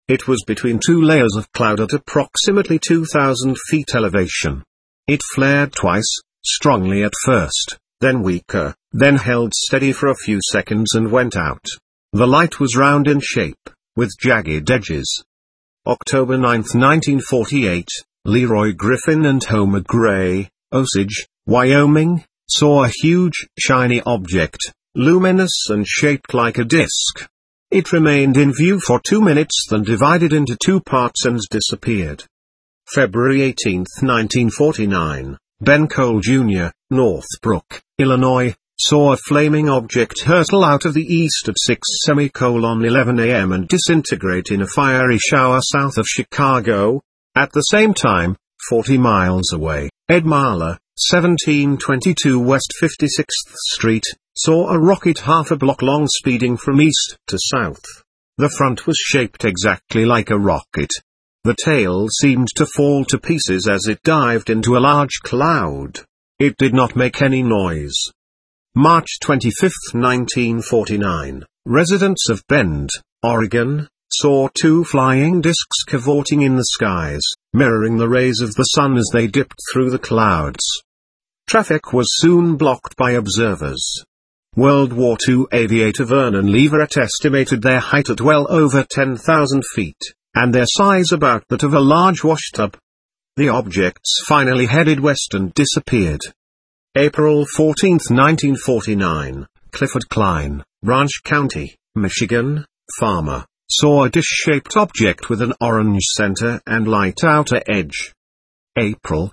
It was between two layers of cloud at approximately 2,000 feet elevation. It flared twice, strongly at first, then weaker, then held steady for a few seconds and went out. The light was round in shape, with jagged edges. October 9, 1948, Leroy Griffin and Homer Gray, Osage, Wyoming, saw a huge, shiny object, luminous and shaped like a disk. It remained in view for 2 minutes, then divided into two parts and disappeared. February 18, 1949, Ben Cole Jr., Northbrook, Illinois, saw a flaming object hurtle out of the east at 6:11 a.m. and disintegrate in a fiery shower south of Chicago. At the same time, 40 miles away, Ed Marler, 1722 West 56th Street, saw a rocket half a block long speeding from east to south. The front was shaped exactly like a rocket. The tail seemed to fall to pieces as it dived into a large cloud. It did not make any noise. March 25, 1949, residents of Bend, Oregon, saw two flying disks cavorting in the skies, mirroring the rays of the sun as they dipped through the clouds. Traffic was soon blocked by observers. World War II aviator Vernon Leverett estimated their height at well over 10,000 feet, and their size about that of a large washtub. The objects finally headed west and disappeared. April 14, 1949, Clifford Klein, Branch County, Michigan, farmer, saw a dish-shaped object with an orange center and light outer edge. April,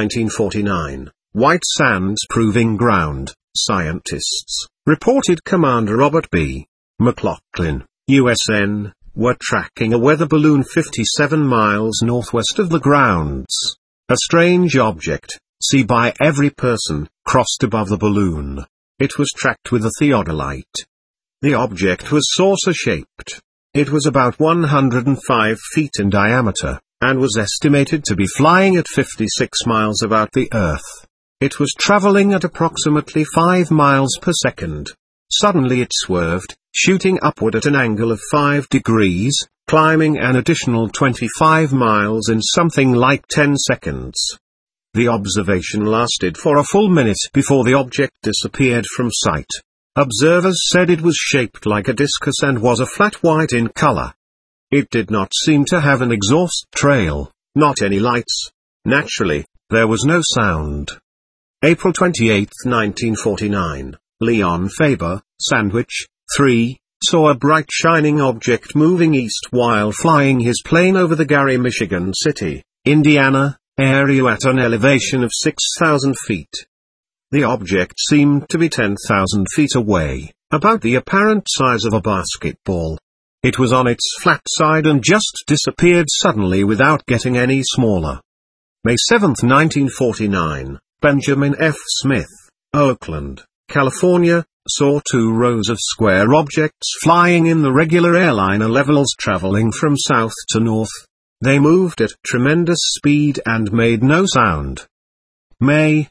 1949, White Sands Proving Ground, scientists, reported Commander Robert B. McLaughlin, USN, were tracking a weather balloon 57 miles northwest of the grounds. A strange object, seen by every person, crossed above the balloon. It was tracked with a theodolite. The object was saucer-shaped. It was about 105 feet in diameter, and was estimated to be flying at 56 miles about the Earth. It was traveling at approximately 5 miles per second. Suddenly it swerved, shooting upward at an angle of 5 degrees, climbing an additional 25 miles in something like 10 seconds. The observation lasted for a full minute before the object disappeared from sight. Observers said it was shaped like a discus and was a flat white in color. It did not seem to have an exhaust trail, not any lights. Naturally, there was no sound. April 28, 1949, Leon Faber, Sandwich, 3, saw a bright shining object moving east while flying his plane over the Gary, Michigan City, Indiana, area at an elevation of 6,000 feet. The object seemed to be 10,000 feet away, about the apparent size of a basketball. It was on its flat side and just disappeared suddenly without getting any smaller. May 7, 1949, Benjamin F. Smith, Oakland, California, saw 2 rows of square objects flying in the regular airliner levels traveling from south to north. They moved at tremendous speed and made no sound. May,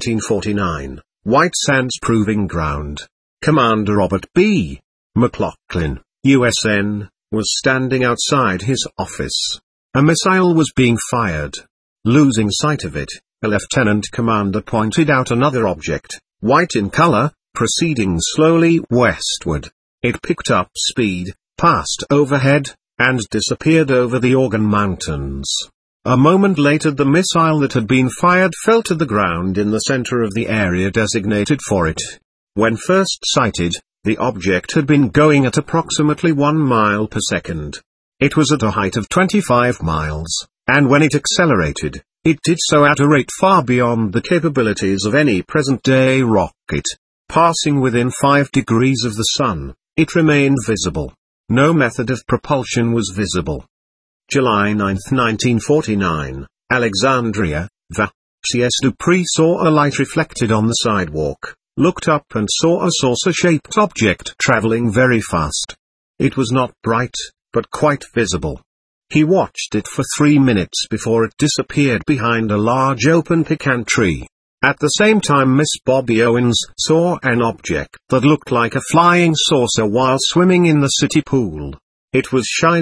1949, White Sands Proving Ground. Commander Robert B. McLaughlin, USN, was standing outside his office. A missile was being fired. Losing sight of it, a lieutenant commander pointed out another object, white in color, proceeding slowly westward. It picked up speed, passed overhead, and disappeared over the Organ Mountains. A moment later the missile that had been fired fell to the ground in the center of the area designated for it. When first sighted, the object had been going at approximately 1 mile per second. It was at a height of 25 miles, and when it accelerated, it did so at a rate far beyond the capabilities of any present-day rocket. Passing within 5 degrees of the sun, it remained visible. No method of propulsion was visible. July 9, 1949, Alexandria, Va. C.S. Dupree saw a light reflected on the sidewalk, looked up and saw a saucer-shaped object traveling very fast. It was not bright, but quite visible. He watched it for 3 minutes before it disappeared behind a large open pecan tree. At the same time Miss Bobby Owens saw an object that looked like a flying saucer while swimming in the city pool. It was shiny,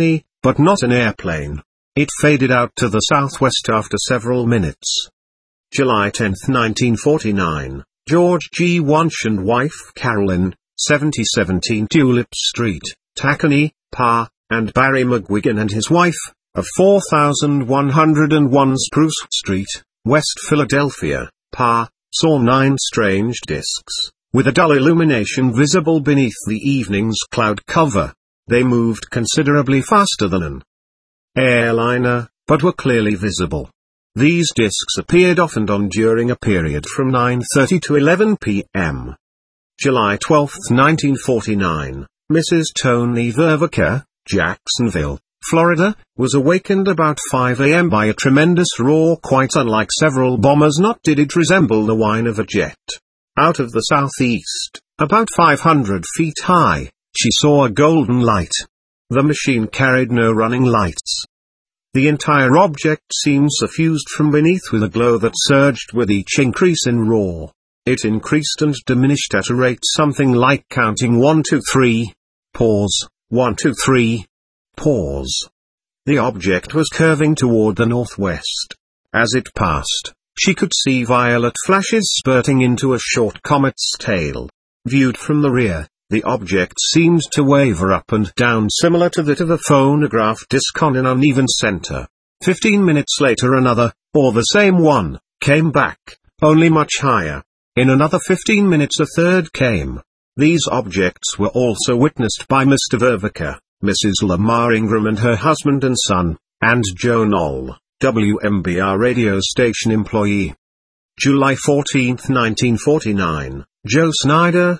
but not an airplane. It faded out to the southwest after several minutes. July 10, 1949, George G. Wunsch and wife Carolyn, 7017 Tulip Street, Tacony, Pa, and Barry McGuigan and his wife, of 4101 Spruce Street, West Philadelphia, Pa, saw 9 strange disks, with a dull illumination visible beneath the evening's cloud cover. They moved considerably faster than an airliner, but were clearly visible. These disks appeared off and on during a period from 9:30 to 11 p.m. July 12, 1949, Mrs. Tony Vervaker, Jacksonville, Florida, was awakened about 5 a.m. by a tremendous roar. Quite unlike several bombers, not did it resemble the whine of a jet. Out of the southeast, about 500 feet high, she saw a golden light. The machine carried no running lights. The entire object seemed suffused from beneath with a glow that surged with each increase in roar. It increased and diminished at a rate something like counting 1 2 3, pause, 1 2 3, pause. The object was curving toward the northwest. As it passed, she could see violet flashes spurting into a short comet's tail. Viewed from the rear, the object seemed to waver up and down similar to that of a phonograph disc on an uneven center. 15 minutes later another, or the same one, came back, only much higher. In another 15 minutes a third came. These objects were also witnessed by Mr. Vervaker, Mrs. Lamar Ingram and her husband and son, and Joe Knoll, WMBR radio station employee. July 14, 1949, Joe Snyder,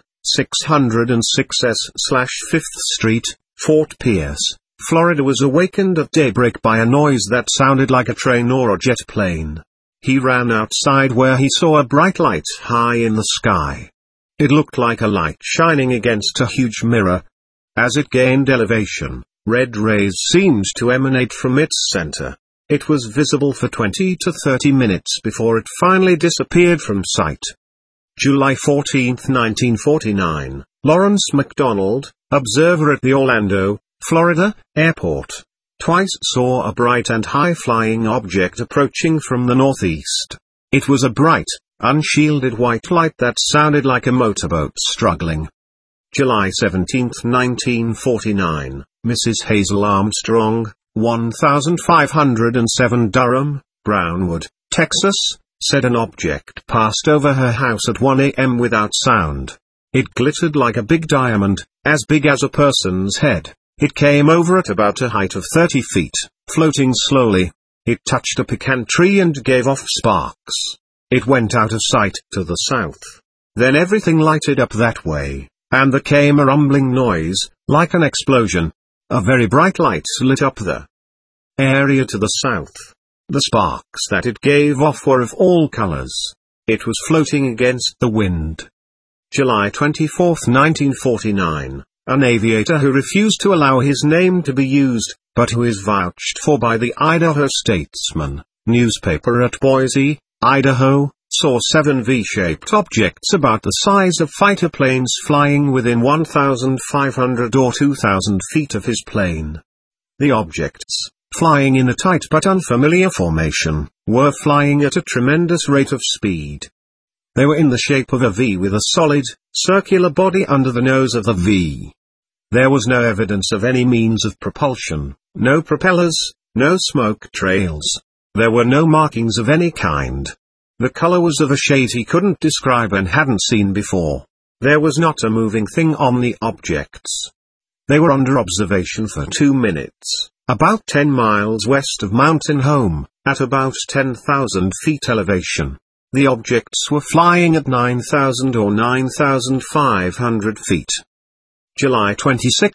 606S/5th Street, Fort Pierce, Florida, was awakened at daybreak by a noise that sounded like a train or a jet plane. He ran outside where he saw a bright light high in the sky. It looked like a light shining against a huge mirror. As it gained elevation, red rays seemed to emanate from its center. It was visible for 20 to 30 minutes before it finally disappeared from sight. July 14, 1949, Lawrence McDonald, observer at the Orlando, Florida, airport, twice saw a bright and high-flying object approaching from the northeast. It was a bright, unshielded white light that sounded like a motorboat struggling. July 17, 1949, Mrs. Hazel Armstrong, 1507 Durham, Brownwood, Texas, said an object passed over her house at 1 a.m. without sound. It glittered like a big diamond, as big as a person's head. It came over at about a height of 30 feet, floating slowly. It touched a pecan tree and gave off sparks. It went out of sight to the south. Then everything lighted up that way, and there came a rumbling noise, like an explosion. A very bright light lit up the area to the south. The sparks that it gave off were of all colors. It was floating against the wind. July 24, 1949, an aviator who refused to allow his name to be used, but who is vouched for by the Idaho Statesman newspaper at Boise, Idaho, saw 7 V-shaped objects about the size of fighter planes flying within 1,500 or 2,000 feet of his plane. The objects, flying in a tight but unfamiliar formation, were flying at a tremendous rate of speed. They were in the shape of a V with a solid, circular body under the nose of the V. There was no evidence of any means of propulsion, no propellers, no smoke trails. There were no markings of any kind. The color was of a shade he couldn't describe and hadn't seen before. There was not a moving thing on the objects. They were under observation for 2 minutes, about 10 miles west of Mountain Home, at about 10,000 feet elevation. The objects were flying at 9,000 or 9,500 feet. July 26,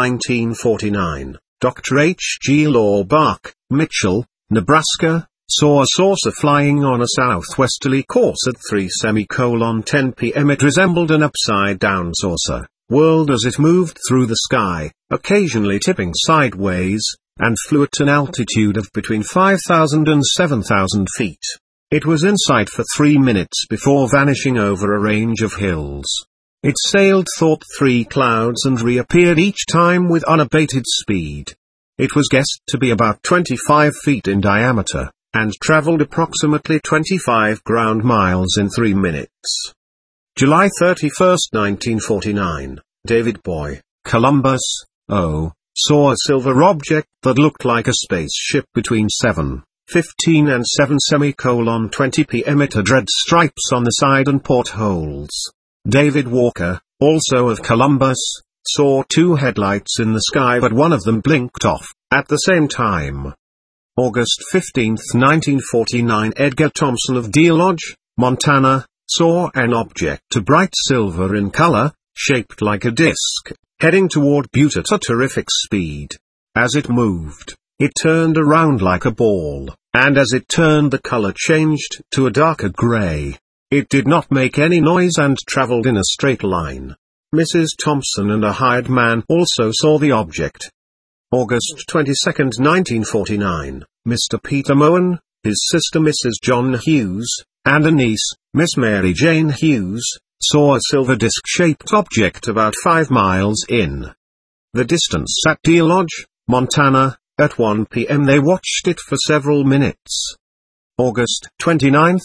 1949, Dr. H. G. Laubach, Mitchell, Nebraska, saw a saucer flying on a southwesterly course at 3:10 p.m. It resembled an upside-down saucer, whirled as it moved through the sky, occasionally tipping sideways, and flew at an altitude of between 5,000 and 7,000 feet. It was in sight for 3 minutes before vanishing over a range of hills. It sailed through 3 clouds and reappeared each time with unabated speed. It was guessed to be about 25 feet in diameter, and traveled approximately 25 ground miles in 3 minutes. July 31, 1949, David Boy, Columbus, saw a silver object that looked like a spaceship between 7:15 and 7:20 p.m. It had red stripes on the side and portholes. David Walker, also of Columbus, saw 2 headlights in the sky, but one of them blinked off at the same time. August 15, 1949, Edgar Thompson of Deer Lodge, Montana, saw an object of bright silver in color, shaped like a disc, heading toward Butte at a terrific speed. As it moved, it turned around like a ball, and as it turned the color changed to a darker gray. It did not make any noise and traveled in a straight line. Mrs. Thompson and a hired man also saw the object. August 22, 1949, Mr. Peter Moen, his sister Mrs. John Hughes, and a niece, Miss Mary Jane Hughes, saw a silver disc-shaped object about 5 miles in the distance at Deer Lodge, Montana. At 1 p.m. they watched it for several minutes. August 29,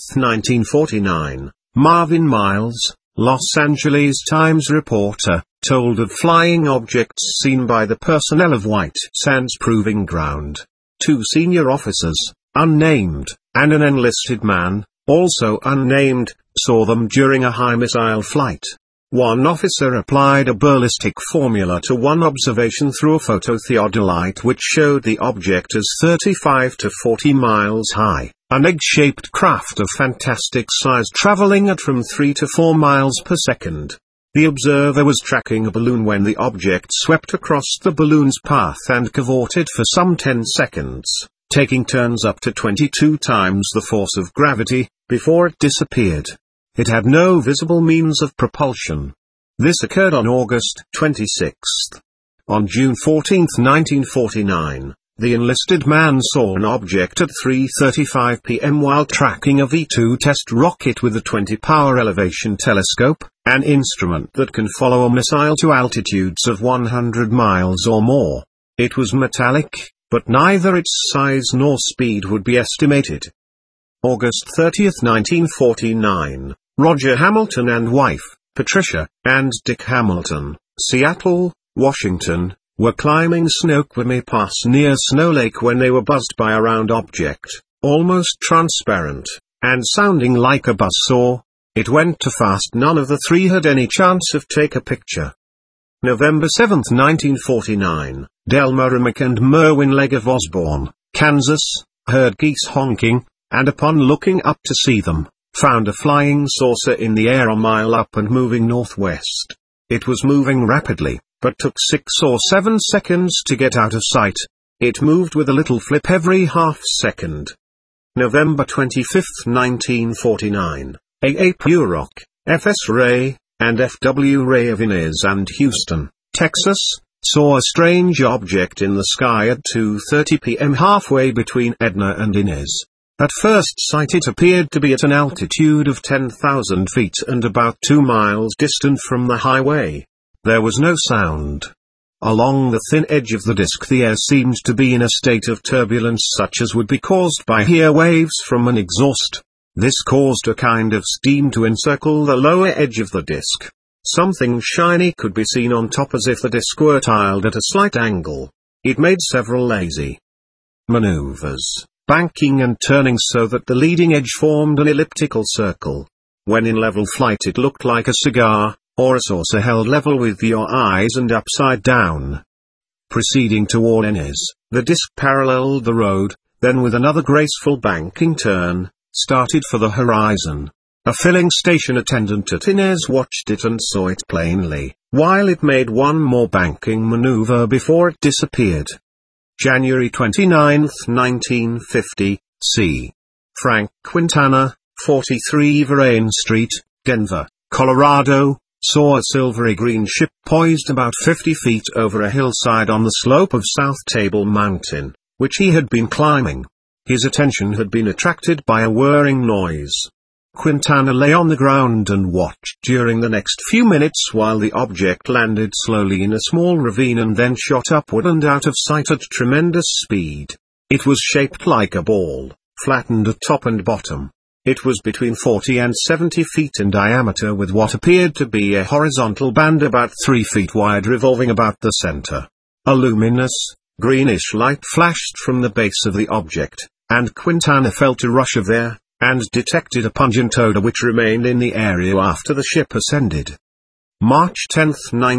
1949, Marvin Miles, Los Angeles Times reporter, told of flying objects seen by the personnel of White Sands Proving Ground. 2 senior officers, unnamed, and an enlisted man, also unnamed, saw them during a high missile flight. One officer applied a ballistic formula to one observation through a phototheodolite which showed the object as 35 to 40 miles high, an egg-shaped craft of fantastic size traveling at from 3 to 4 miles per second. The observer was tracking a balloon when the object swept across the balloon's path and cavorted for some 10 seconds, taking turns up to 22 times the force of gravity, before it disappeared. It had no visible means of propulsion. This occurred on August 26. On June 14, 1949, the enlisted man saw an object at 3:35 p.m. while tracking a V-2 test rocket with a 20-power elevation telescope, an instrument that can follow a missile to altitudes of 100 miles or more. It was metallic, but neither its size nor speed would be estimated. August 30, 1949, Roger Hamilton and wife, Patricia, and Dick Hamilton, Seattle, Washington, were climbing Snoqualmie Pass near Snow Lake when they were buzzed by a round object, almost transparent, and sounding like a buzzsaw. It went too fast. None of the 3 had any chance of take a picture. November 7, 1949, Delma Remick and Merwin Legg of Osborne, Kansas, heard geese honking, and upon looking up to see them, found a flying saucer in the air a mile up and moving northwest. It was moving rapidly, but took 6 or 7 seconds to get out of sight. It moved with a little flip every half second. November 25, 1949, A.A. Purock, F.S. Ray, and F.W. Ray of Inez and Houston, Texas, saw a strange object in the sky at 2:30 p.m. halfway between Edna and Inez. At first sight it appeared to be at an altitude of 10,000 feet and about 2 miles distant from the highway. There was no sound. Along the thin edge of the disk the air seemed to be in a state of turbulence such as would be caused by air waves from an exhaust. This caused a kind of steam to encircle the lower edge of the disk. Something shiny could be seen on top as if the disk were tiled at a slight angle. It made several lazy maneuvers, banking and turning so that the leading edge formed an elliptical circle. When in level flight it looked like a cigar, or a saucer held level with your eyes and upside down. Proceeding toward Inez, the disk paralleled the road, then with another graceful banking turn, started for the horizon. A filling station attendant at Inez watched it and saw it plainly, while it made one more banking maneuver before it disappeared. January 29, 1950, c. Frank Quintana, 43 Verrain Street, Denver, Colorado, saw a silvery green ship poised about 50 feet over a hillside on the slope of South Table Mountain, which he had been climbing. His attention had been attracted by a whirring noise. Quintana lay on the ground and watched during the next few minutes while the object landed slowly in a small ravine and then shot upward and out of sight at tremendous speed. It was shaped like a ball, flattened at top and bottom. It was between 40 and 70 feet in diameter with what appeared to be a horizontal band about 3 feet wide revolving about the center. A luminous, greenish light flashed from the base of the object, and Quintana felt a rush of air, and detected a pungent odor which remained in the area after the ship ascended. March 10,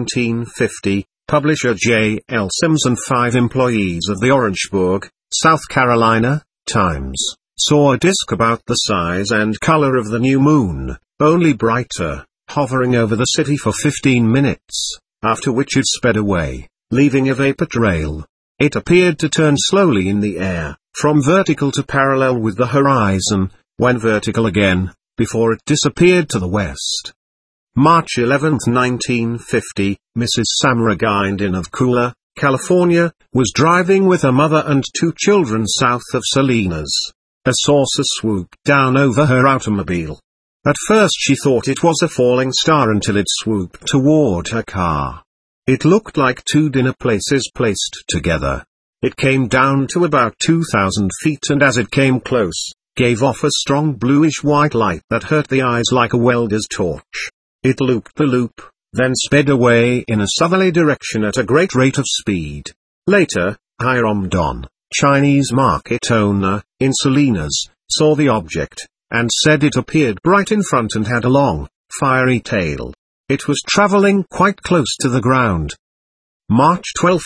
1950, publisher J. L. Sims and 5 employees of the Orangeburg, South Carolina, Times, saw a disk about the size and color of the new moon, only brighter, hovering over the city for 15 minutes, after which it sped away, leaving a vapor trail. It appeared to turn slowly in the air, from vertical to parallel with the horizon, when vertical again, before it disappeared to the west. March 11, 1950, Mrs. Samara Guindin of Cooler, California, was driving with her mother and 2 children south of Salinas. A saucer swooped down over her automobile. At first she thought it was a falling star until it swooped toward her car. It looked like 2 dinner places placed together. It came down to about 2,000 feet and as it came close, gave off a strong bluish-white light that hurt the eyes like a welder's torch. It looped the loop, then sped away in a southerly direction at a great rate of speed. Later, Hiram Don, Chinese market owner, in Salinas, saw the object, and said it appeared bright in front and had a long, fiery tail. It was traveling quite close to the ground. March 12,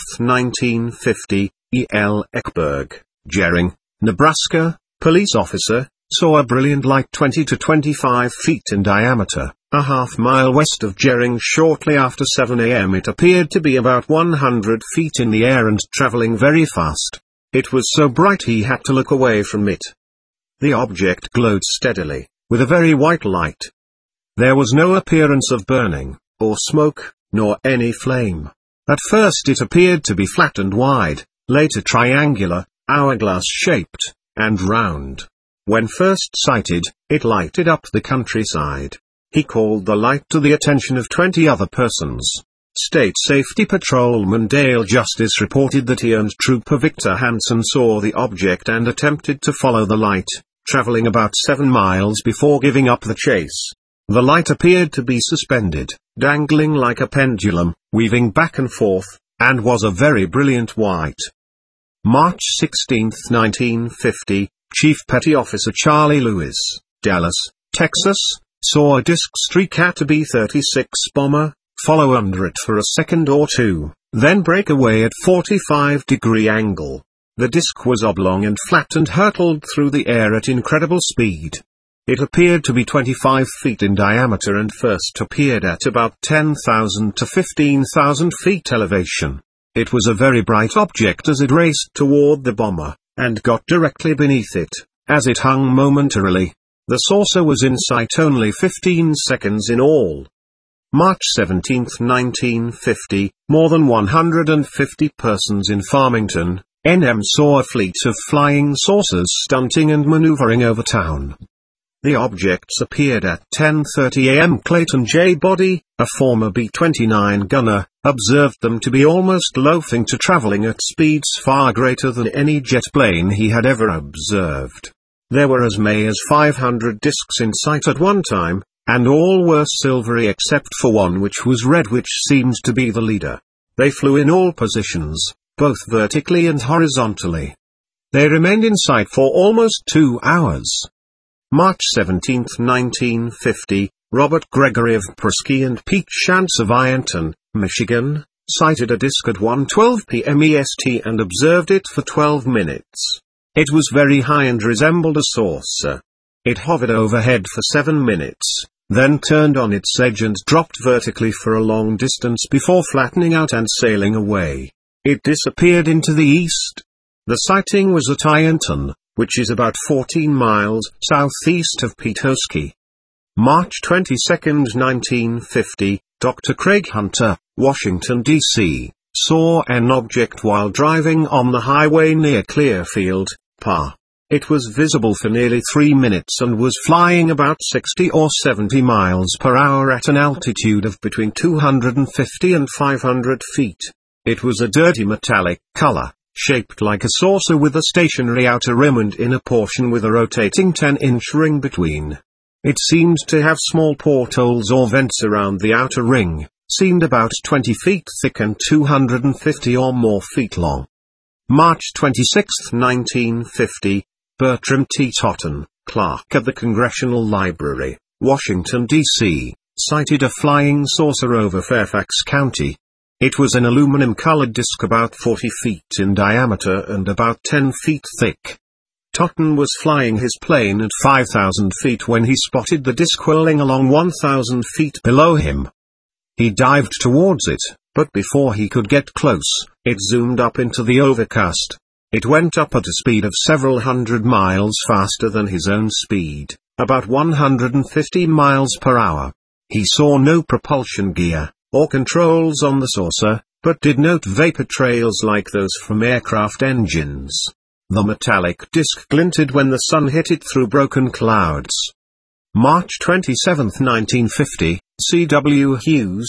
1950, E. L. Eckberg, Gering, Nebraska, police officer, saw a brilliant light 20 to 25 feet in diameter, a half-mile west of Gering shortly after 7 a.m. It appeared to be about 100 feet in the air and traveling very fast. It was so bright he had to look away from it. The object glowed steadily, with a very white light. There was no appearance of burning, or smoke, nor any flame. At first it appeared to be flat and wide, later triangular, hourglass-shaped, and round. When first sighted, it lighted up the countryside. He called the light to the attention of 20 other persons. State Safety Patrolman Dale Justice reported that he and Trooper Victor Hansen saw the object and attempted to follow the light, traveling about 7 miles before giving up the chase. The light appeared to be suspended, dangling like a pendulum, weaving back and forth, and was a very brilliant white. March 16, 1950, Chief Petty Officer Charlie Lewis, Dallas, Texas, saw a disk streak at a B-36 bomber, follow under it for a second or two, then break away at 45-degree angle. The disk was oblong and flat and hurtled through the air at incredible speed. It appeared to be 25 feet in diameter and first appeared at about 10,000 to 15,000 feet elevation. It was a very bright object as it raced toward the bomber, and got directly beneath it, as it hung momentarily. The saucer was in sight only 15 seconds in all. March 17, 1950, more than 150 persons in Farmington, NM saw a fleet of flying saucers stunting and maneuvering over town. The objects appeared at 10:30 a.m. Clayton J. Body, a former B-29 gunner, observed them to be almost loafing to traveling at speeds far greater than any jet plane he had ever observed. There were as many as 500 discs in sight at one time, and all were silvery except for one which was red, which seemed to be the leader. They flew in all positions, both vertically and horizontally. They remained in sight for almost 2 hours. March 17, 1950, Robert Gregory of Prusky and Pete Shantz of Ironton, Michigan, sighted a disk at 1:12 p.m. EST and observed it for 12 minutes. It was very high and resembled a saucer. It hovered overhead for 7 minutes, then turned on its edge and dropped vertically for a long distance before flattening out and sailing away. It disappeared into the east. The sighting was at Ironton, which is about 14 miles southeast of Petoskey. March 22, 1950, Dr. Craig Hunter, Washington, D.C., saw an object while driving on the highway near Clearfield, PA. It was visible for nearly 3 minutes and was flying about 60 or 70 miles per hour at an altitude of between 250 and 500 feet. It was a dirty metallic color, shaped like a saucer with a stationary outer rim and inner portion with a rotating 10-inch ring between. It seemed to have small portholes or vents around the outer ring, seemed about 20 feet thick and 250 or more feet long. March 26, 1950, Bertram T. Totten, clerk at the Congressional Library, Washington, D.C., sighted a flying saucer over Fairfax County. It was an aluminum-colored disc about 40 feet in diameter and about 10 feet thick. Totten was flying his plane at 5,000 feet when he spotted the disc whirling along 1,000 feet below him. He dived towards it, but before he could get close, it zoomed up into the overcast. It went up at a speed of several hundred miles faster than his own speed, about 150 miles per hour. He saw no propulsion gear or controls on the saucer, but did note vapor trails like those from aircraft engines. The metallic disc glinted when the sun hit it through broken clouds. March 27, 1950, C.W. Hughes,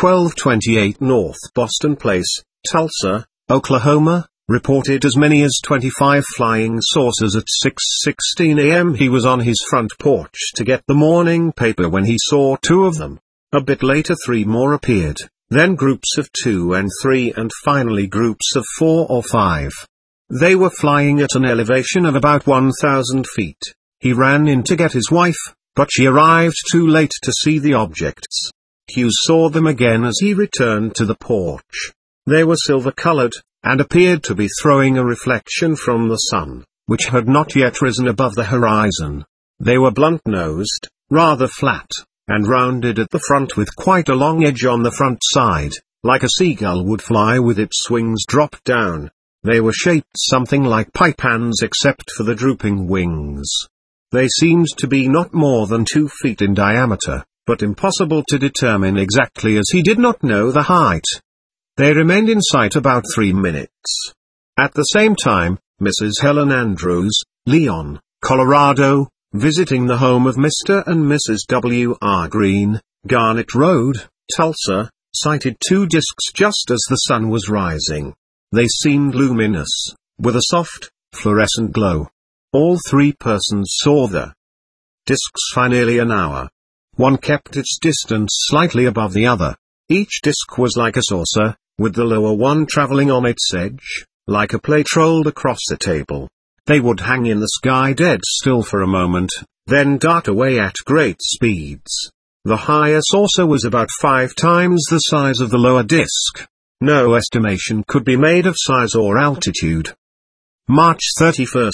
1228 North Boston Place, Tulsa, Oklahoma, reported as many as 25 flying saucers at 6:16 a.m. He was on his front porch to get the morning paper when he saw 2 of them. A bit later 3 more appeared, then groups of 2 and 3 and finally groups of 4 or 5. They were flying at an elevation of about 1,000 feet. He ran in to get his wife, but she arrived too late to see the objects. Hughes saw them again as he returned to the porch. They were silver-colored, and appeared to be throwing a reflection from the sun, which had not yet risen above the horizon. They were blunt-nosed, rather flat, and rounded at the front with quite a long edge on the front side, like a seagull would fly with its wings dropped down. They were shaped something like pie pans except for the drooping wings. They seemed to be not more than 2 feet in diameter, but impossible to determine exactly as he did not know the height. They remained in sight about 3 minutes. At the same time, Mrs. Helen Andrews, Leon, Colorado, visiting the home of Mr. and Mrs. W. R. Green, Garnet Road, Tulsa, sighted 2 discs just as the sun was rising. They seemed luminous, with a soft, fluorescent glow. All 3 persons saw the discs for nearly an hour. One kept its distance slightly above the other. Each disc was like a saucer, with the lower one traveling on its edge, like a plate rolled across a table. They would hang in the sky dead still for a moment, then dart away at great speeds. The higher saucer was about 5 times the size of the lower disc. No estimation could be made of size or altitude. March 31,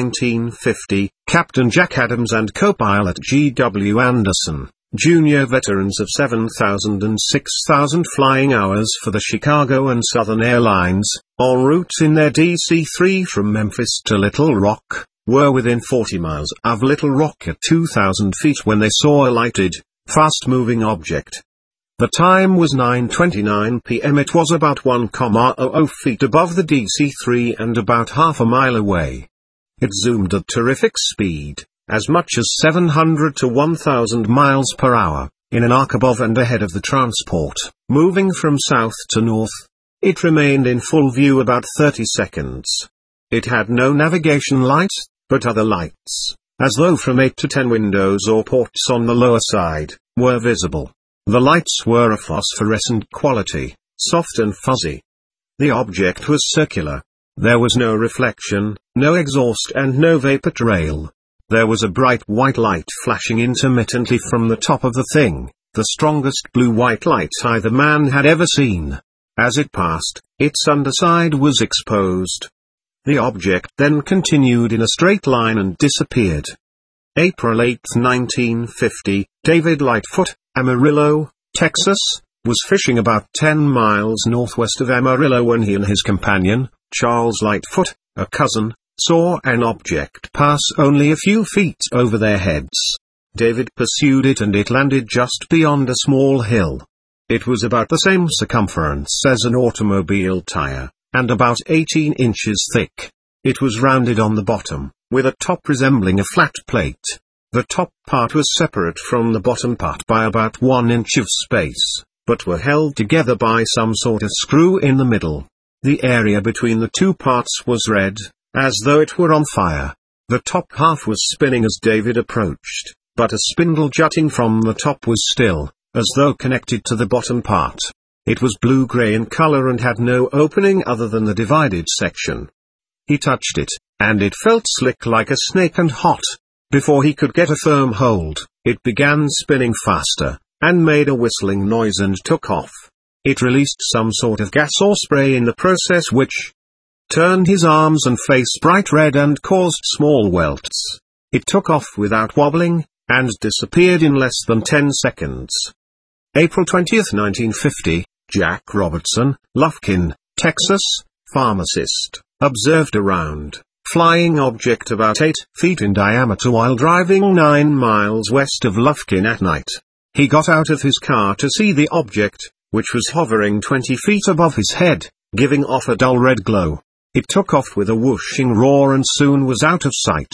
1950, Captain Jack Adams and co-pilot G.W. Anderson, Jr. veterans of 7,000 and 6,000 flying hours for the Chicago and Southern Airlines, en route in their DC-3 from Memphis to Little Rock, were within 40 miles of Little Rock at 2,000 feet when they saw a lighted, fast-moving object. The time was 9:29 p.m. It was about 1,00 feet above the DC-3 and about half a mile away. It zoomed at terrific speed, as much as 700 to 1,000 miles per hour, in an arc above and ahead of the transport, moving from south to north. It remained in full view about 30 seconds. It had no navigation light, but other lights, as though from 8 to 10 windows or ports on the lower side, were visible. The lights were of phosphorescent quality, soft and fuzzy. The object was circular. There was no reflection, no exhaust and no vapor trail. There was a bright white light flashing intermittently from the top of the thing, the strongest blue-white light either man had ever seen. As it passed, its underside was exposed. The object then continued in a straight line and disappeared. April 8, 1950, David Lightfoot, Amarillo, Texas, was fishing about 10 miles northwest of Amarillo when he and his companion, Charles Lightfoot, a cousin, saw an object pass only a few feet over their heads. David pursued it and it landed just beyond a small hill. It was about the same circumference as an automobile tire, and about 18 inches thick. It was rounded on the bottom, with a top resembling a flat plate. The top part was separate from the bottom part by about 1 inch of space, but were held together by some sort of screw in the middle. The area between the two parts was red, as though it were on fire. The top half was spinning as David approached, but a spindle jutting from the top was still, as though connected to the bottom part. It was blue-gray in color and had no opening other than the divided section. He touched it, and it felt slick like a snake and hot. Before he could get a firm hold, it began spinning faster, and made a whistling noise and took off. It released some sort of gas or spray in the process which turned his arms and face bright red and caused small welts. It took off without wobbling, and disappeared in less than 10 seconds. April 20, 1950, Jack Robertson, Lufkin, Texas, pharmacist, observed a round, flying object about 8 feet in diameter while driving 9 miles west of Lufkin at night. He got out of his car to see the object, which was hovering 20 feet above his head, giving off a dull red glow. It took off with a whooshing roar and soon was out of sight.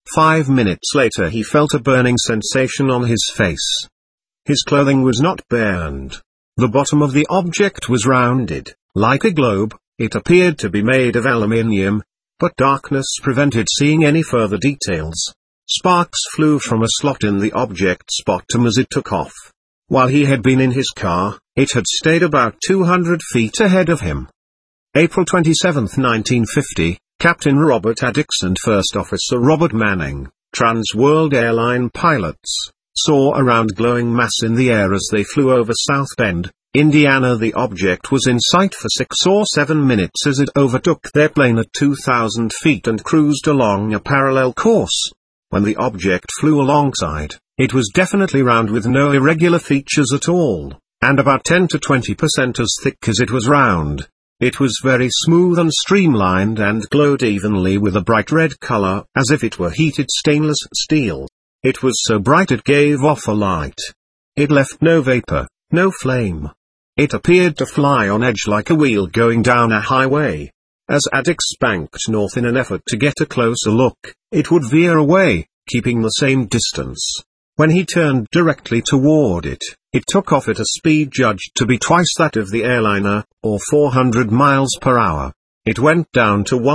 5 minutes later he felt a burning sensation on his face. His clothing was not burned. The bottom of the object was rounded, like a globe. It appeared to be made of aluminium, but darkness prevented seeing any further details. Sparks flew from a slot in the object's bottom as it took off. While he had been in his car, it had stayed about 200 feet ahead of him. April 27, 1950, Captain Robert Addix and First Officer Robert Manning, Trans World Airline pilots, saw a round glowing mass in the air as they flew over South Bend, Indiana. The object was in sight for 6 or 7 minutes as it overtook their plane at 2,000 feet and cruised along a parallel course. When the object flew alongside, it was definitely round with no irregular features at all, and about 10 to 20% as thick as it was round. It was very smooth and streamlined and glowed evenly with a bright red color, as if it were heated stainless steel. It was so bright it gave off a light. It left no vapor, no flame. It appeared to fly on edge like a wheel going down a highway. As Addix banked north in an effort to get a closer look, it would veer away, keeping the same distance. When he turned directly toward it, it took off at a speed judged to be twice that of the airliner, or 400 miles per hour. It went down to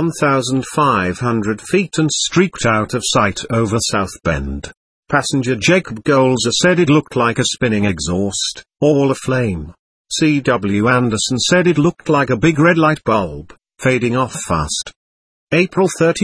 1,500 feet and streaked out of sight over South Bend. Passenger Jacob Golzer said it looked like a spinning exhaust, all aflame. C.W. Anderson said it looked like a big red light bulb, fading off fast. April 30,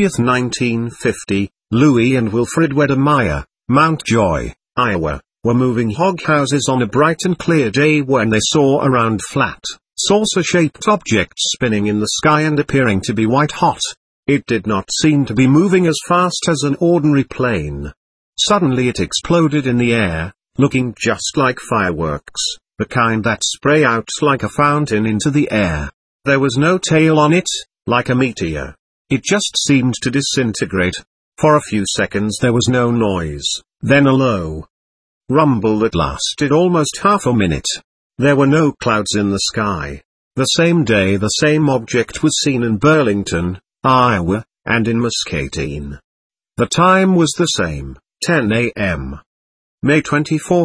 1950, Louis and Wilfred Wedemeyer, Mount Joy, Iowa, were moving hog houses on a bright and clear day when they saw a round flat, saucer-shaped object spinning in the sky and appearing to be white hot. It did not seem to be moving as fast as an ordinary plane. Suddenly it exploded in the air, looking just like fireworks, the kind that spray out like a fountain into the air. There was no tail on it, like a meteor. It just seemed to disintegrate. For a few seconds there was no noise, then a low rumble that lasted almost half a minute. There were no clouds in the sky. The same day the same object was seen in Burlington, Iowa, and in Muscatine. The time was the same, 10 a.m. May 24,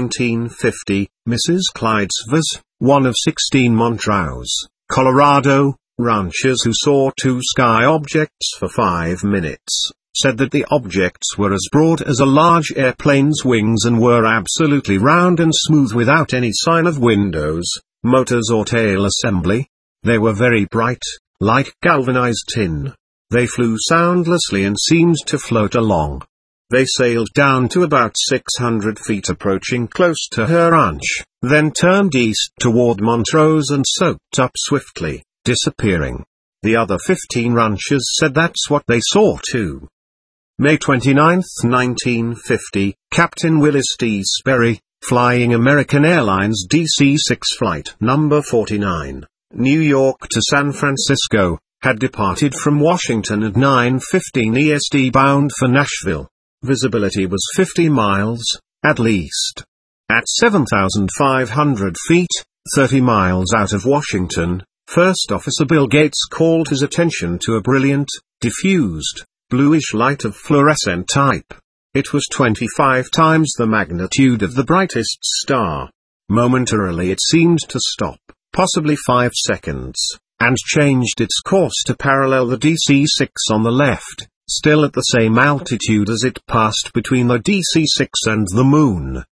1950, Mrs. Clyde Svers, one of 16 Montrose, Colorado, ranchers who saw 2 sky objects for 5 minutes, said that the objects were as broad as a large airplane's wings and were absolutely round and smooth without any sign of windows, motors or tail assembly. They were very bright, like galvanized tin. They flew soundlessly and seemed to float along. They sailed down to about 600 feet approaching close to her ranch, then turned east toward Montrose and soaked up swiftly, disappearing. The other 15 ranchers said that's what they saw too. May 29, 1950, Captain Willis D. Sperry, flying American Airlines DC-6 flight number 49, New York to San Francisco, had departed from Washington at 9:15 EST bound for Nashville. Visibility was 50 miles, at least. At 7,500 feet, 30 miles out of Washington, First Officer Bill Gates called his attention to a brilliant, diffused, bluish light of fluorescent type. It was 25 times the magnitude of the brightest star. Momentarily it seemed to stop, possibly 5 seconds, and changed its course to parallel the DC-6 on the left, still at the same altitude as it passed between the DC-6 and the Moon.